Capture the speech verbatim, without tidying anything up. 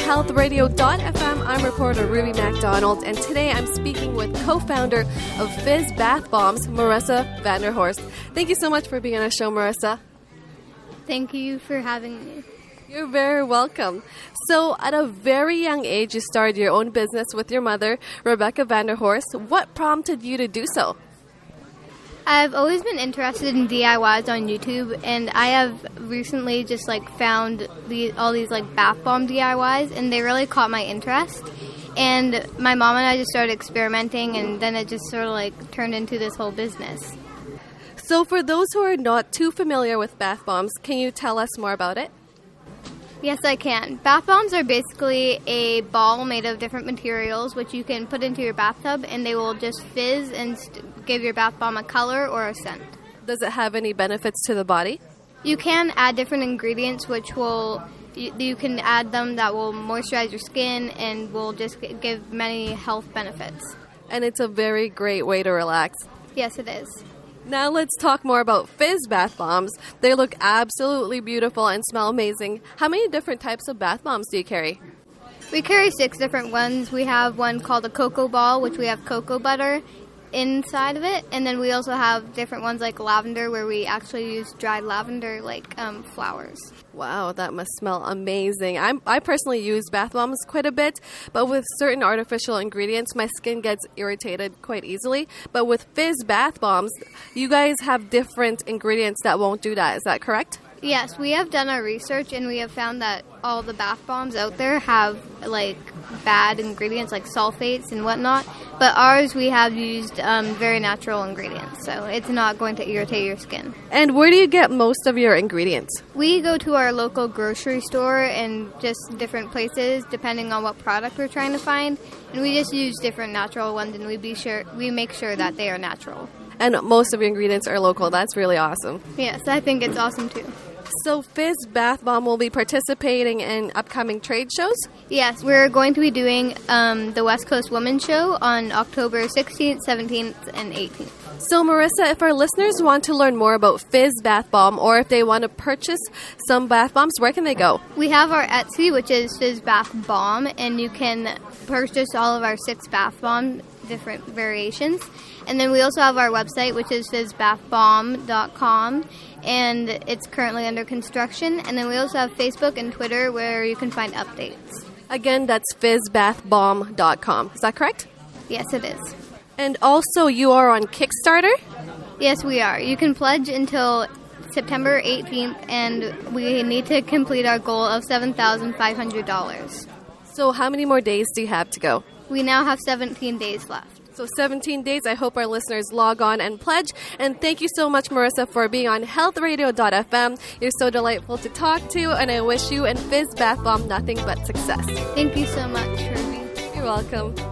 health radio dot f m. I'm reporter Ruby MacDonald, and today I'm speaking with co-founder of Fizz Bath Bombs, Marissa Vanderhorst. Thank you so much for being on our show, Marissa. Thank you for having me. You're very welcome. So, at a very young age, you started your own business with your mother, Rebecca Vanderhorst. What prompted you to do so? I've always been interested in D I Ys on YouTube, and I have recently just like found the, all these like bath bomb D I Ys, and they really caught my interest. And my mom and I just started experimenting, and then it just sort of like turned into this whole business. So, for those who are not too familiar with bath bombs, can you tell us more about it? Yes, I can. Bath bombs are basically a ball made of different materials which you can put into your bathtub, and they will just fizz and st- give your bath bomb a color or a scent. Does it have any benefits to the body? You can add different ingredients which will, you, you can add them that will moisturize your skin and will just g- give many health benefits. And it's a very great way to relax. Yes, it is. Now let's talk more about Fizz Bath Bombs. They look absolutely beautiful and smell amazing. How many different types of bath bombs do you carry? We carry six different ones. We have one called a cocoa ball, which we have cocoa butter inside of it. And then we also have different ones like lavender, where we actually use dried lavender like um, flowers. Wow, that must smell amazing. I'm, I personally use bath bombs quite a bit, but with certain artificial ingredients, my skin gets irritated quite easily. But with Fizz Bath Bombs, you guys have different ingredients that won't do that. Is that correct? Yes, we have done our research, and we have found that all the bath bombs out there have like bad ingredients like sulfates and whatnot, but ours we have used um, very natural ingredients, so it's not going to irritate your skin. And where do you get most of your ingredients? We go to our local grocery store and just different places depending on what product we're trying to find, and we just use different natural ones, and we be sure we make sure that they are natural. And most of your ingredients are local. That's really awesome. Yes, I think it's awesome too. So Fizz Bath Bomb will be participating in upcoming trade shows? Yes, we're going to be doing um, the West Coast Women's Show on October sixteenth, seventeenth, and eighteenth. So Marissa, if our listeners want to learn more about Fizz Bath Bomb, or if they want to purchase some bath bombs, where can they go? We have our Etsy, which is Fizz Bath Bomb, and you can purchase all of our six bath bomb different variations. And then we also have our website, which is fizz bath bomb dot com, and it's currently under construction. And then we also have Facebook and Twitter, where you can find updates. Again, that's fizz bath bomb dot com. Is that correct? Yes, it is. And also, you are on Kickstarter? Yes, we are. You can pledge until September eighteenth, and we need to complete our goal of seven thousand five hundred dollars. So how many more days do you have to go? We now have seventeen days left. So seventeen days. I hope our listeners log on and pledge. And thank you so much, Marissa, for being on health radio dot f m. You're so delightful to talk to, and I wish you and Fizz Bath Bomb nothing but success. Thank you so much, Ruby. You're welcome.